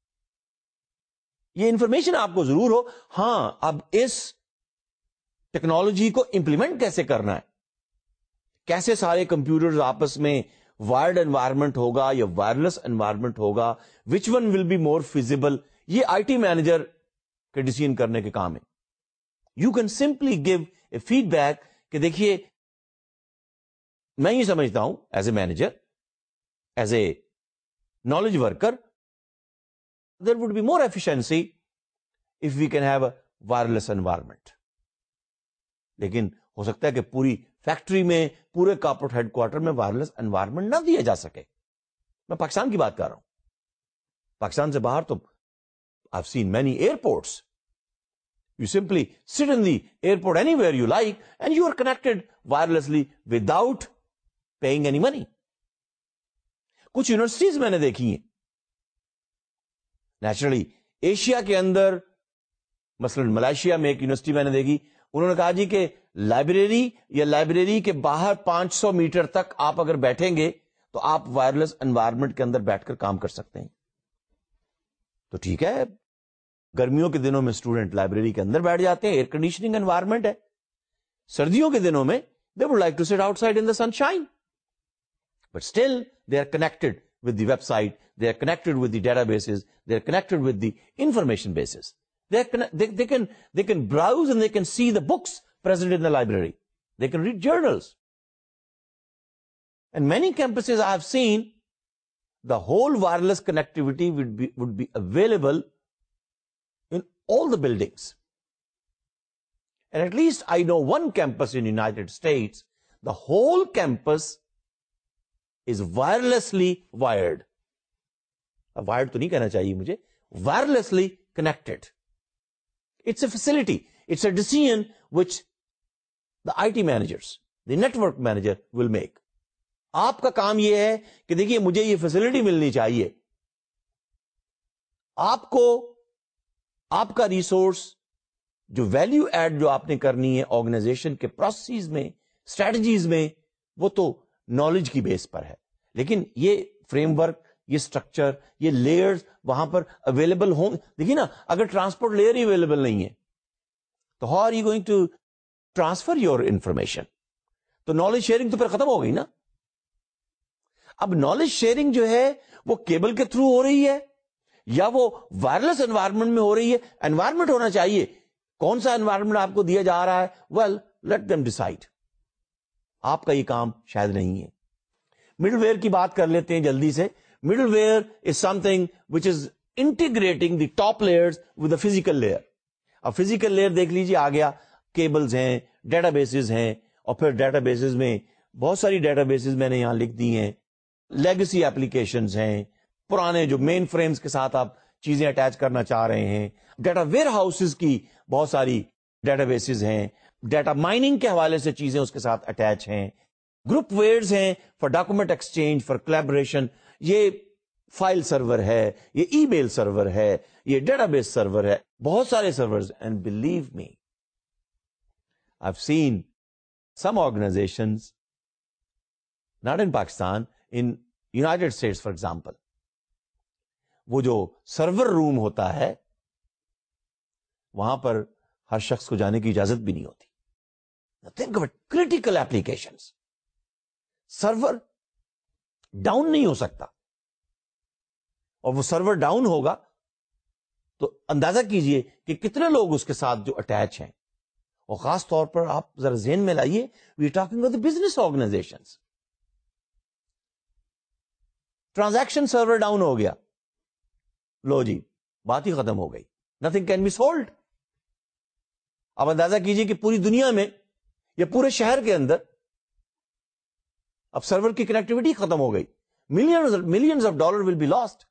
A: یہ انفارمیشن آپ کو ضرور ہو. ہاں, اب اس ٹیکنالوجی کو امپلیمنٹ کیسے کرنا ہے, کیسے سارے کمپیوٹرز آپس میں وائرڈ انوائرمنٹ ہوگا یا وائرلیس انوائرمنٹ ہوگا, which one will be more feasible, یہ آئی ٹی مینیجر کے ڈیسیژن کرنے کے کام ہے. You can simply give a feedback کہ دیکھیے میں یہ سمجھتا ہوں as a manager, as a knowledge worker, there would be more efficiency if we can have a wireless environment. لیکن ہو سکتا ہے کہ پوری فیکٹری میں, پورے کارپوریٹ ہیڈ کوارٹر میں وائرلیس انوائرمنٹ نہ دیا جا سکے. میں پاکستان کی بات کر رہا ہوں. پاکستان سے باہر تو I've seen many airports. You simply sit in the airport anywhere you like and you are connected wirelessly without paying any money. کچھ یونیورسٹیز میں نے دیکھی ہیں نیچرلی ایشیا کے اندر, مثلا ملائیشیا میں ایک یونیورسٹی میں نے دیکھی, انہوں نے کہا جی کہ لائبریری یا لائبریری کے باہر 500 میٹر تک آپ اگر بیٹھیں گے تو آپ وائرلیس انوائرمنٹ کے اندر بیٹھ کر کام کر سکتے ہیں. تو ٹھیک ہے, گرمیوں کے دنوں میں اسٹوڈنٹ لائبریری کے اندر بیٹھ جاتے ہیں, ایئر کنڈیشننگ انوائرمنٹ ہے. سردیوں کے دنوں میں they would like to sit outside in the sunshine, but still they are connected with the website, they are connected with the databases, they are connected with the information bases. They can browse and they can see the books present in the library. They can read journals. And many campuses I have seen, the whole wireless connectivity would be available in all the buildings. And at least I know one campus in the United States, the whole campus is wirelessly wired. اب wired تو نہیں کہنا چاہیے مجھے, wirelessly connected. It's a facility. It's a decision which the IT managers, the network manager will make. آپ کا کام یہ ہے کہ دیکھیے مجھے یہ فیسلٹی ملنی چاہیے. آپ کو آپ کا ریسورس جو ویلیو ایڈ جو آپ نے کرنی ہے آرگنائزیشن کے پروسیس میں، اسٹریٹجیز میں، وہ تو نالج کی بیس پر ہے. لیکن یہ فریم ورک، یہ اسٹرکچر، یہ لیئرز وہاں پر اویلیبل ہوں. دیکھیے نا، اگر ٹرانسپورٹ لیئر ہی اویلیبل نہیں ہے تو how are you going to transfer your information? تو نالج شیئرنگ تو پھر ختم ہو گئی نا. اب نالج شیئرنگ جو ہے وہ کیبل کے تھرو ہو رہی ہے یا وہ وائرلیس انوائرمنٹ میں ہو رہی ہے. انوائرمنٹ ہونا چاہیے. کون سا انوائرمنٹ آپ کو دیا جا رہا ہے؟ Well let them decide. آپ کا یہ کام شاید نہیں ہے. مڈل ویئر کی بات کر لیتے ہیں جلدی سے. Middleware is something which is integrating the top layers with the physical layer. اب فزیکل لیئر دیکھ لیجیے آ گیا، کیبلز ہیں، ڈیٹا بیسز ہیں، اور پھر ڈیٹا بیسز میں بہت ساری ڈیٹا بیسز میں نے یہاں لکھ دی ہیں. لیگسی ایپلیکیشنز ہیں، پرانے جو مین فریمز کے ساتھ آپ چیزیں اٹیچ کرنا چاہ رہے ہیں. ڈیٹا ویئر ہاؤسز کی بہت ساری ڈیٹا بیسز ہیں. ڈیٹا مائننگ کے حوالے سے چیزیں اس کے ساتھ اٹیچ ہیں. گروپ ویئرز ہیں for document exchange, for collaboration. یہ فائل سرور ہے، یہ ای میل سرور ہے، یہ ڈیٹا بیس سرور ہے. بہت سارے servers. And believe me, I've seen some organizations, not in Pakistan, in United States for example, وہ جو سرور روم ہوتا ہے وہاں پر ہر شخص کو جانے کی اجازت بھی نہیں ہوتی. Think of it, critical applications. Server down نہیں ہو سکتا، اور وہ سرور ڈاؤن ہوگا تو اندازہ کیجئے کہ کتنے لوگ اس کے ساتھ جو اٹیچ ہیں. اور خاص طور پر آپ ذرا ذہن میں لائیے، we are talking about the business organisations. Transaction server down ہو گیا، لو جی بات ہی ختم ہو گئی. Nothing can be sold. اب اندازہ کیجئے کہ پوری دنیا میں یا پورے شہر کے اندر اب سرور کی کنیکٹیوٹی ختم ہو گئی. Millions of dollar will be lost.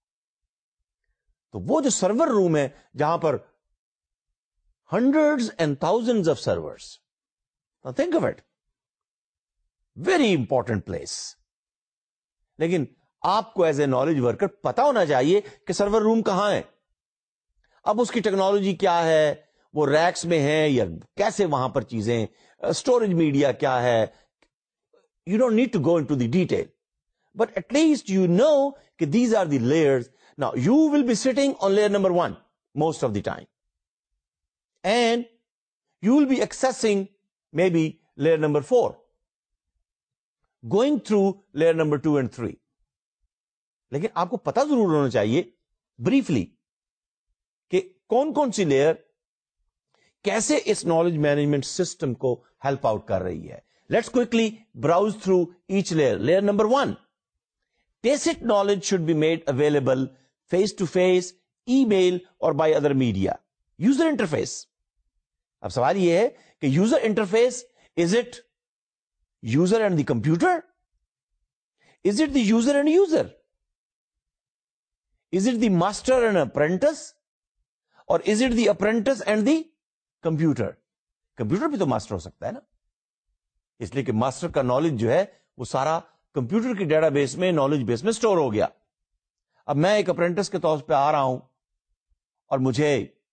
A: تو وہ جو سرور روم ہے جہاں پر hundreds and thousands of servers. Now think of it. Very important place. لیکن آپ کو ایز اے نالج ورکر پتا ہونا چاہیے کہ سرور روم کہاں ہے. اب اس کی ٹیکنالوجی کیا ہے، وہ ریکس میں ہے یا کیسے وہاں پر چیزیں، اسٹوریج میڈیا کیا ہے. You don't need to go into the detail. But at least you know that these are the layers. Now you will be sitting on layer number 1 most of the time. And you will be accessing maybe layer number 4, going through layer number 2 and 3. لیکن آپ کو پتا ضرور ہونا چاہیے briefly کہ کون کون سی لیئر کیسے اس نالج مینجمنٹ سسٹم کو ہیلپ آؤٹ کر رہی ہے. Let's quickly browse through each layer. Layer number 1، tacit knowledge should be made available face to face, email or by other media. User interface. اب سوال یہ ہے کہ user interface, is it user and the computer? Is it the user and user? Is it the master and apprentice? Or is it the apprentice and the computer? Computer بھی تو master ہو سکتا ہے نا، اس لیے کہ ماسٹر کا knowledge جو ہے وہ سارا کمپیوٹر کی ڈیٹا بیس میں، نالج بیس میں سٹور ہو گیا. اب میں ایک اپرینٹس کے طور پہ آ رہا ہوں اور مجھے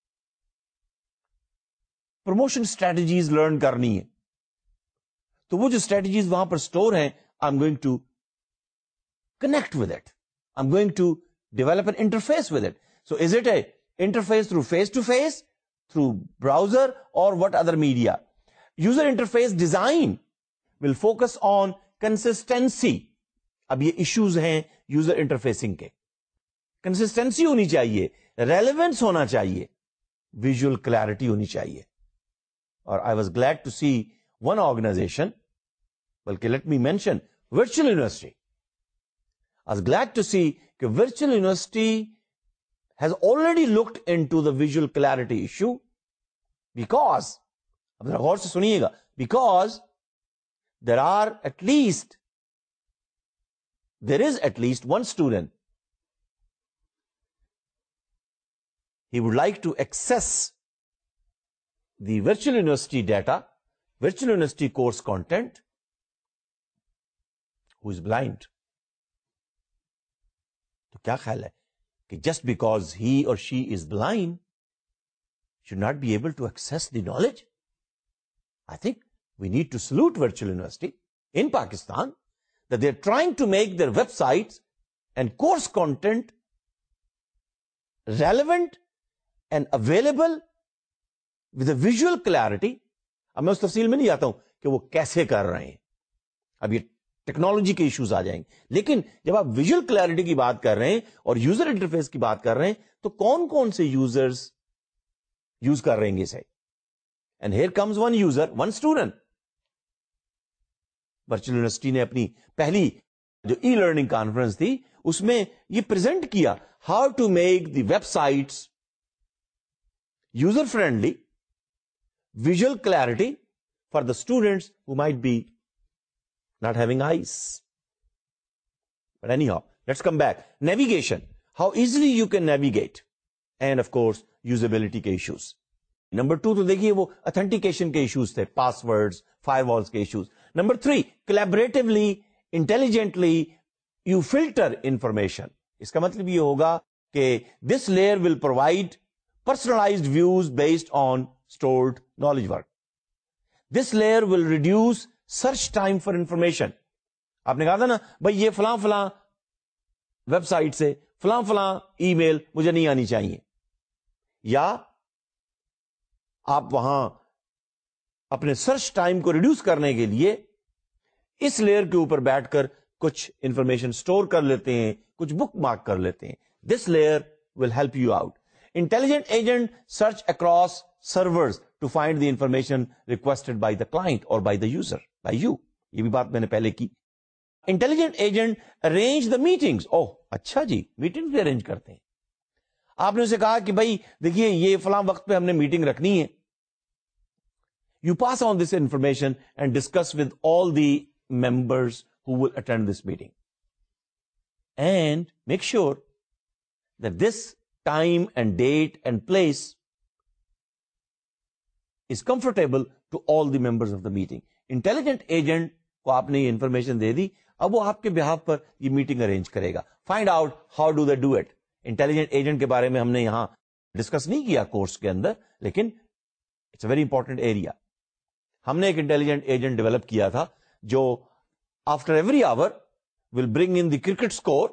A: پروموشن اسٹریٹجیز لرن کرنی ہے، تو وہ جو اسٹریٹجیز وہاں پر سٹور ہیں، I am going to connect with it, I am going to develop an interface with it. So is it a interface through face to face, through browser or what other media? User interface design will focus on consistency. اب یہ issues ہیں user interfacing کے. Consistency ہونی چاہیے، relevance ہونا چاہیے، visual clarity ہونی چاہیے. اور I was glad to see one organisation, بلکہ let me mention virtual university. I was glad to see کہ virtual university has already looked into the visual clarity issue, because, اب ذرا غور سے سنیے گا، because there is at least one student, he would like to access the virtual university data, virtual university course content, who is blind. تو کیا خیال ہے کہ just because he or she is blind, should not be able to access the knowledge. I think we need to salute Virtual University in Pakistan that they're trying to make their websites and course content relevant and available with a visual clarity. اب میں اس تفصیل میں نہیں جاتا ہوں کہ وہ کیسے کر رہے ہیں, اب یہ ٹیکنالوجی کے ایشوز آ جائیں گے, لیکن جب آپ ویژول کلیئرٹی کی بات کر رہے ہیں اور یوزر انٹرفیس کی بات کر رہے ہیں تو کون کون سے یوزرز یوز کر رہے ہیں اسے. And here comes one user, one student. Virtual university نے اپنی پہلی جو ای لرننگ کانفرنس تھی اس میں یہ پریزنٹ کیا how to make the websites user friendly, visual clarity for the students who might be not having eyes. But anyhow, let's come back. Navigation. How easily you can navigate. And of course, usability کے issues. Number 2 تو دیکھیے وہ authentication کے issues تھے, passwords, firewalls کے issues. Number 3, collaboratively, intelligently, you filter information. اس کا مطلب یہ ہوگا کہ this layer will provide personalized views based on stored knowledge work. This layer will reduce search time for information. آپ نے کہا تھا نا بھائی یہ فلاں فلاں ویب سائٹ سے فلاں فلاں ای میل مجھے نہیں آنی چاہیے, یا آپ وہاں اپنے سرچ ٹائم کو ریڈیوس کرنے کے لیے اس لیئر کے اوپر بیٹھ کر کچھ انفارمیشن سٹور کر لیتے ہیں, کچھ بک مارک کر لیتے ہیں. This layer will help you out. Intelligent agent search across servers to find the information requested by the client or by the user, by you. یہ بھی بات میں نے پہلے کی. Intelligent agent arrange the meetings. اچھا جی, میٹنگ بھی arrange کرتے ہیں. آپ نے اسے کہا کہ بھائی دیکھیے یہ فلاں وقت پہ ہم نے میٹنگ رکھنی ہے. You pass on this information and discuss with all the members who will attend this meeting. And make sure that this time and date and place is comfortable to all the members of the meeting. Intelligent agent کو آپ نے یہ information دے دی, اب وہ آپ کے behalf پر یہ meeting arrange کرے گا. Find out how do they do it. Intelligent agent کے بارے میں ہم نے یہاں ڈسکس نہیں کیا کورس کے اندر, لیکن it's a very important area. ہم نے ایک انٹیلیجنٹ ایجنٹ ڈیولپ کیا تھا جو after every hour will bring in the cricket score.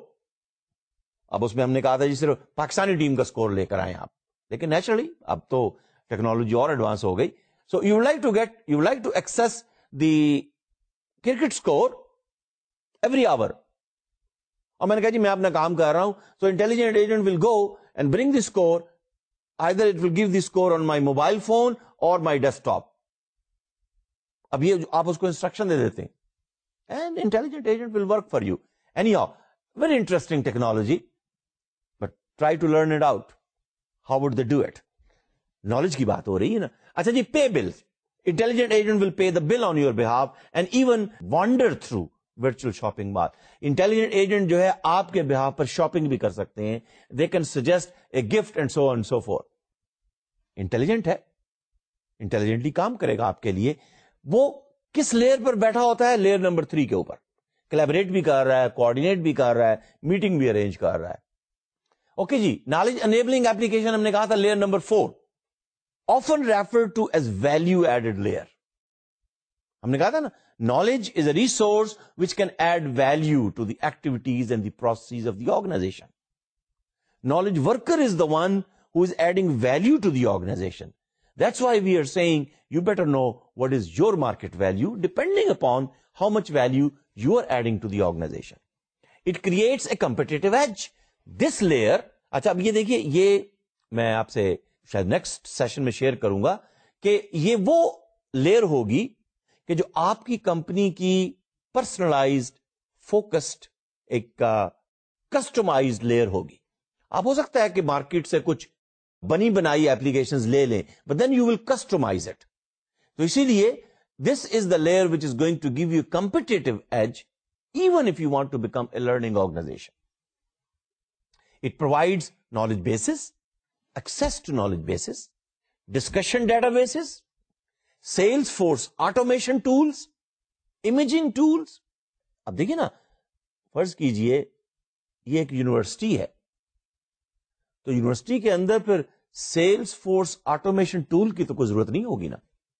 A: اب اس میں ہم نے کہا تھا جی صرف پاکستانی ٹیم کا اسکور لے کر آئے آپ, لیکن نیچرلی اب تو ٹیکنالوجی اور ایڈوانس ہو گئی. So you like to access the cricket score every hour. اور میں نے کہا جی میں اپنا کام کر رہا ہوں, so intelligent agent will go and bring the score, either it will give the score on my mobile phone or my desk top. اب یہ آپ اس کو انسٹرکشن دے دیتے ہیں and intelligent agent will work for you. Anyhow very interesting technology, but try to learn it out. How would they do it? Knowledge کی بات ہو رہی ہے نا. اچھا جی, pay bills. Intelligent agent will pay the bill on your behalf and even wander through virtual shopping mall. Intelligent agent جو ہے آپ کے بہاف پر شاپنگ بھی کر سکتے ہیں. They can suggest a gift and so and so forth. Intelligent ہے, intelligently کام کرے گا آپ کے لیے. وہ کس لیئر پر بیٹھا ہوتا ہے؟ لیئر نمبر 3 کے اوپر. کلیبریٹ بھی کر رہا ہے, کوآرڈینیٹ بھی کر رہا ہے, میٹنگ بھی ارینج کر رہا ہے. اوکے جی, نالج انیبلنگ ایپلیکیشن ہم نے کہا تھا layer number 4, often referred to as value added layer. ہم نے کہا تھا نا, knowledge is a resource which can add value to the activities and the processes of the organization. Knowledge worker is the one who is adding value to the organization. That's why we are saying you better know what is your market value depending upon how much value you are adding to the organization. It creates a competitive edge. This layer, اچھا اب یہ دیکھیے, یہ میں آپ سے شاید next session میں شیئر کروں گا کہ یہ وہ لیئر ہوگی کہ جو آپ کی کمپنی کی پرسنلائزڈ, فوکسڈ, ایک کسٹمائزڈ لیئر ہوگی. آپ ہو سکتا ہے کہ مارکیٹ سے کچھ بنی بنائی ایپلیکیشنز لے لیں, but then you will customize it. تو اسی لیے this is the layer which is going to give you competitive edge even if you want to become a learning organization. It provides knowledge bases, access to knowledge bases, discussion databases, Salesforce automation tools, imaging tools. اب دیکھیں نا, فرض کیجئے یہ ایک university ہے, تو university کے اندر پھر سیلس فورس آٹومیشن ٹول کی تو کوئی ضرورت نہیں ہوگی نا.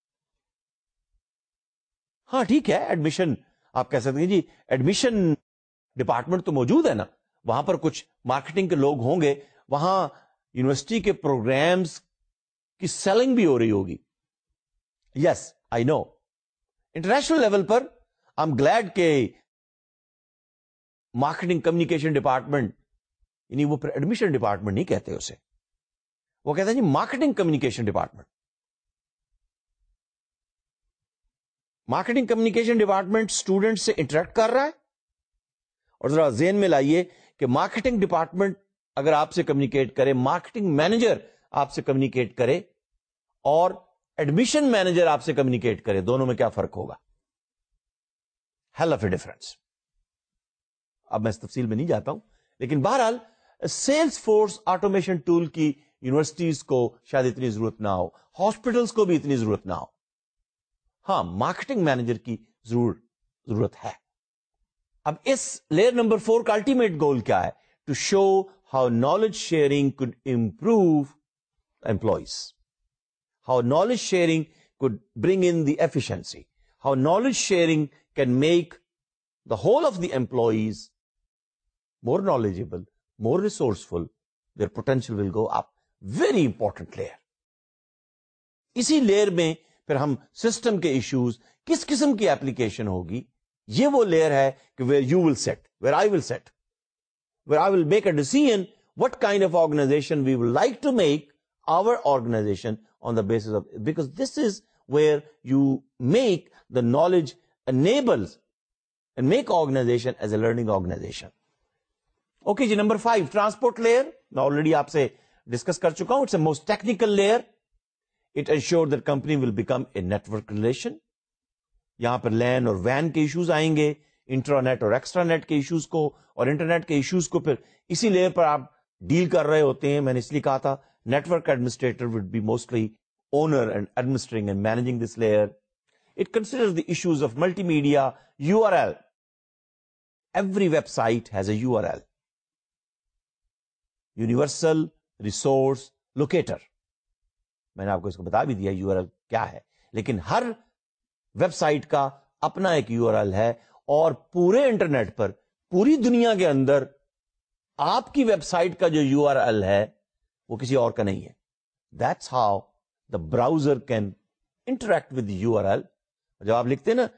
A: ہاں ٹھیک ہے, ایڈمیشن آپ کہہ سکتے ہیں جی ایڈمیشن ڈپارٹمنٹ تو موجود ہے نا, وہاں پر کچھ مارکیٹنگ کے لوگ ہوں گے, وہاں یونیورسٹی کے پروگرامز کی سیلنگ بھی ہو رہی ہوگی. Yes I know, international level پر آئی ایم گلیڈ کہ مارکیٹنگ کمیونیکیشن ڈپارٹمنٹ, یعنی وہ پھر ایڈمیشن ڈپارٹمنٹ نہیں کہتے اسے, وہ کہتے ہیں جی marketing communication department. Marketing communication department student سے انٹریکٹ کر رہا ہے, اور ذرا ذہن میں لائیے کہ مارکیٹنگ ڈپارٹمنٹ اگر آپ سے کمیونیکیٹ کرے, مارکیٹنگ مینیجر آپ سے کمیونیکیٹ کرے, اور ایڈمیشن مینیجر آپ سے کمیونیکیٹ کرے, دونوں میں کیا فرق ہوگا؟ Hell of a difference. اب میں اس تفصیل میں نہیں جاتا ہوں, لیکن بہرحال سیلس فورس آٹومیشن ٹول کی یونیورسٹیز کو شاید اتنی ضرورت نہ ہو, ہاسپٹلس کو بھی اتنی ضرورت نہ ہو. ہاں مارکیٹنگ مینیجر کی ضرورت ہے. اب اس لیئر نمبر 4 کا الٹیمیٹ گول کیا ہے؟ To show how knowledge sharing could improve employees, how knowledge sharing could bring in the efficiency, how knowledge sharing can make the whole of the employees more knowledgeable, more resourceful, their potential will go up. Very important layer. اسی layer میں پھر ہم system کے issues, کس قسم کی application ہوگی, یہ وہ لیئر ہے کہ where you will sit, where I will sit, where I will make a decision what kind of organization we would like to make our organization on the basis of, because this is where you make the knowledge enables and make organization as a learning organization. Okay جی, number 5 transport layer. میں already آپ سے discuss کر چکا ہوں. It's a most technical layer. It ensure that company will become a network relation. یہاں پر لین اور وین کے ایشوز آئیں گے, انٹرانیٹ اور ایکسٹرا نیٹ کے ایشوز کو, اور انٹرنیٹ کے ایشوز کو پھر اسی لیئر پر آپ ڈیل کر رہے ہوتے ہیں. میں نے اس لیے کہا تھا network administrator would be mostly owner and administering and managing this layer. It considers the issues of multi media, URL. Every website has a URL. Universal Resource Locator. میں نے آپ کو اس کو بتا بھی دیا URL کیا ہے, لیکن ہر ویب سائٹ کا اپنا ایک URL ہے, اور پورے انٹرنیٹ پر, پوری دنیا کے اندر آپ کی ویب سائٹ کا جو URL ہے وہ کسی اور کا نہیں ہے. That's how the browser can interact with the URL. جب آپ لکھتے ہیں نا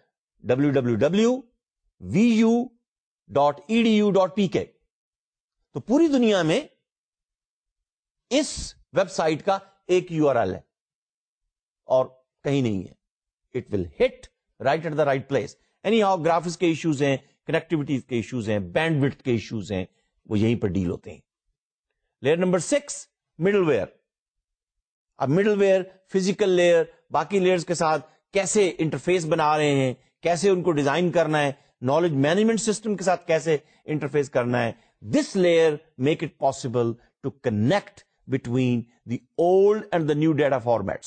A: www.vu.edu.pk, تو پوری دنیا میں اس ویب سائٹ کا ایک URL ہے اور کہیں نہیں ہے. It will hit right at the right place. Anyhow, graphics کے ایشوز ہیں, کنیکٹیوٹی کے ایشوز ہیں, بینڈ وڈتھ کے ایشوز ہیں, وہ یہیں پر ڈیل ہوتے ہیں. Layer number 6 middleware. اب مڈل ویئر فزیکل لیئر باقی لیئرز کے ساتھ کیسے انٹرفیس بنا رہے ہیں, کیسے ان کو ڈیزائن کرنا ہے, نالج مینجمنٹ سسٹم کے ساتھ کیسے انٹرفیس کرنا ہے. This layer make it possible to connect between the old and the new data formats.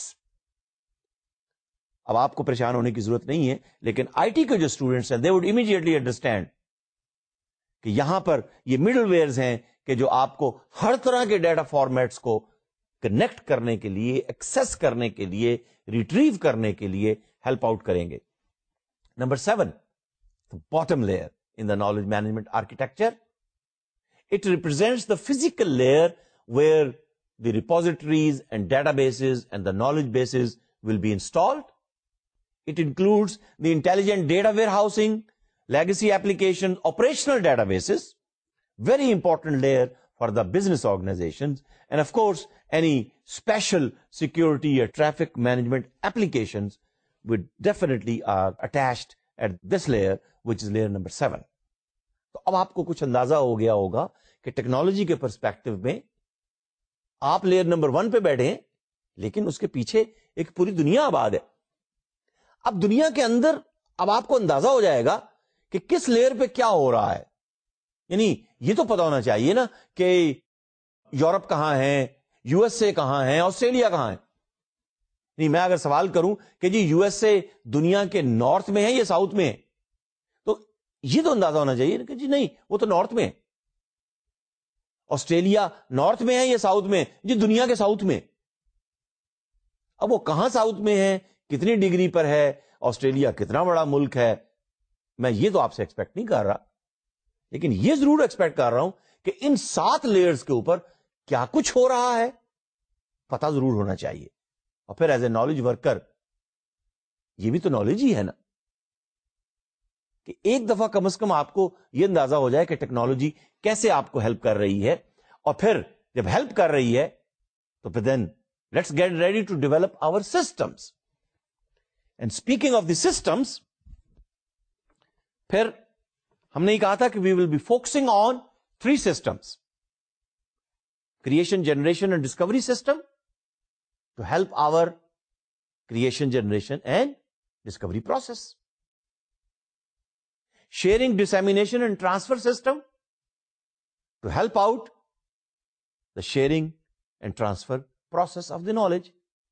A: اب آپ کو پریشان ہونے کی ضرورت نہیں ہے, لیکن آئی ٹی کے جو اسٹوڈنٹس ہیں دے وڈ امیڈیٹلی انڈرسٹینڈ کہ یہاں پر یہ مڈل ویئرز ہیں کہ جو آپ کو ہر طرح کے ڈیٹا فارمیٹس کو کنیکٹ کرنے کے لیے, ایکسس کرنے کے لیے, ریٹریو کرنے کے لیے ہیلپ آؤٹ کریں گے. Number 7 the bottom layer in the knowledge management architecture. It represents the physical layer where the repositories and databases and the knowledge bases will be installed. It includes the intelligent data warehousing, legacy applications, operational databases, very important layer for the business organizations, and of course any special security or traffic management applications would definitely are attached at this layer, which is layer number 7. تو اب آپ کو کچھ اندازہ ہو گیا ہوگا کہ technology کے پرسپیکٹو میں آپ لیئر نمبر 1 پہ بیٹھے ہیں, لیکن اس کے پیچھے ایک پوری دنیا آباد ہے. اب دنیا کے اندر اب آپ کو اندازہ ہو جائے گا کہ کس لیئر پہ کیا ہو رہا ہے. یعنی یہ تو پتا ہونا چاہیے نا کہ یورپ کہاں ہے, USA کہاں ہے, آسٹریلیا کہاں ہے. نہیں, میں اگر سوال کروں کہ جی USA دنیا کے نارتھ میں ہے یا ساؤتھ میں ہے, تو یہ تو اندازہ ہونا چاہیے کہ جی نہیں وہ تو نارتھ میں ہے. آسٹریلیا نارتھ میں ہے یا ساؤتھ میں؟ جی دنیا کے ساؤتھ میں. اب وہ کہاں ساؤتھ میں ہے, کتنی ڈگری پر ہے, آسٹریلیا کتنا بڑا ملک ہے, میں یہ تو آپ سے ایکسپیکٹ نہیں کر رہا, لیکن یہ ضرور ایکسپیکٹ کر رہا ہوں کہ ان 7 لیئرز کے اوپر کیا کچھ ہو رہا ہے پتا ضرور ہونا چاہیے. اور پھر ایز اے نالج ورکر یہ بھی تو نالج ہی ہے نا, کہ ایک دفعہ کم از کم آپ کو یہ اندازہ ہو جائے کہ ٹیکنالوجی کیسے آپ کو ہیلپ کر رہی ہے, اور پھر جب ہیلپ کر رہی ہے تو پھر then let's get ready to develop our systems. And speaking of the systems, پھر ہم نے کہا تھا کہ we will be focusing on 3 systems: creation, generation and discovery system, to help our creation, generation and discovery process. Sharing, dissemination and transfer system, to help out the sharing and transfer process of the knowledge.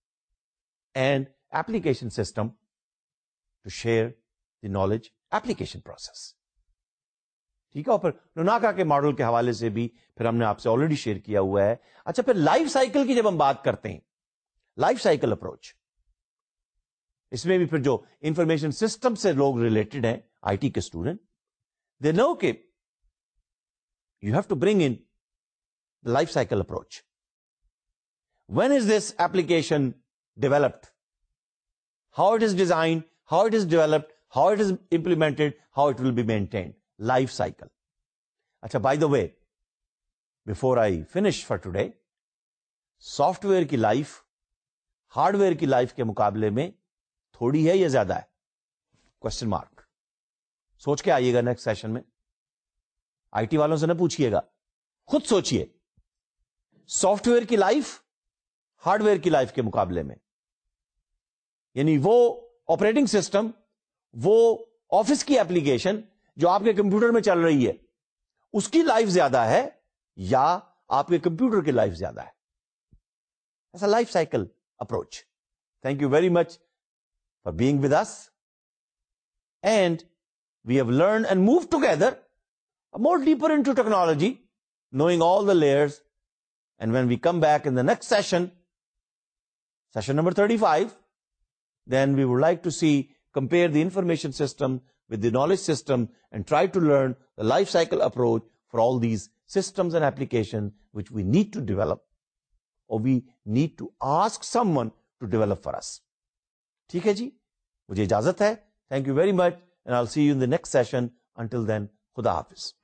A: And application system, to share the knowledge application process. ٹھیک ہے. اور پھر نوناکا کے model کے حوالے سے بھی پھر ہم نے آپ سے آلریڈی شیئر کیا ہوا ہے. اچھا, پھر لائف سائیکل کی جب ہم بات کرتے ہیں, لائف سائیکل اپروچ, اس میں بھی پھر جو انفارمیشن سسٹم سے لوگ ریلیٹڈ ہیں, آئی ٹی کے اسٹوڈنٹ, دے نو کہ you have to bring in life cycle approach. When is this application developed, how it is designed, how it is developed, how it is implemented, how it will be maintained. Life cycle. اچھا, by the way, before I finish for today, software کی life hardware کی life کے مقابلے میں تھوڑی ہے یا زیادہ ہے؟ Question mark. سوچ کے آئیے گا نیکسٹ سیشن میں. آئی ٹی والوں سے نہ پوچھئے گا, خود سوچئے. سافٹ ویئر کی لائف ہارڈ ویئر کی لائف کے مقابلے میں, یعنی وہ آپریٹنگ سسٹم, وہ آفس کی ایپلیکیشن جو آپ کے کمپیوٹر میں چل رہی ہے, اس کی لائف زیادہ ہے یا آپ کے کمپیوٹر کی لائف زیادہ ہے؟ ایسا life cycle approach. Thank you very much for being with us, and we have learn and move together more deeper into technology, knowing all the layers. And when we come back in the next session, session number 35, then we would like to see, compare the information system with the knowledge system and try to learn the life cycle approach for all these systems and applications which we need to develop, or we need to ask someone to develop for us. ٹھیک ہے جی, مجھے اجازت ہے. Thank you very much and I'll see you in the next session. Until then, خدا حافظ.